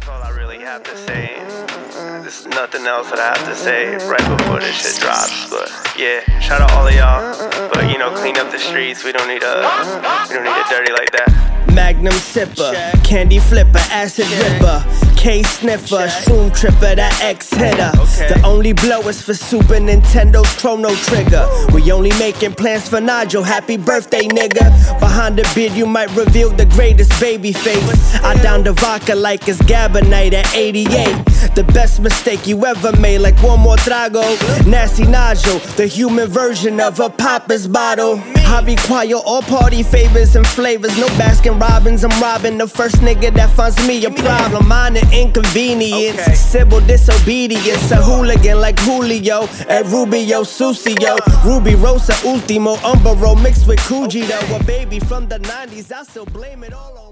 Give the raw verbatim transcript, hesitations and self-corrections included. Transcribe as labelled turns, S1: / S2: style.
S1: all I really have to say. There's nothing else that I have to say right before this shit drops. But yeah, shout out all of y'all. But you know, clean up the streets. We don't need a, we don't need it dirty like that.
S2: Magnum sipper, candy flipper, acid ripper, K sniffer, shroom tripper, that X hitter. The only blow is for Super Nintendo's Chrono Trigger. We only making plans for Nigel, happy birthday nigga. Behind the beard you might reveal the greatest baby face. I down the vodka like it's Gabonite at eighty-eight. The best mistake you ever made, like one more trago. Nasty Nigel, the human version of a Papa's bottle. I require all party favors and flavors, no Baskin Robbins, I'm robbing the first nigga that finds me a problem. Mine an inconvenience, okay. Civil disobedience, a hooligan like Julio at Rubio Sucio. Ruby Rosa Ultimo Umbro mixed with Coogee though. A baby from the nineties, I still blame it all on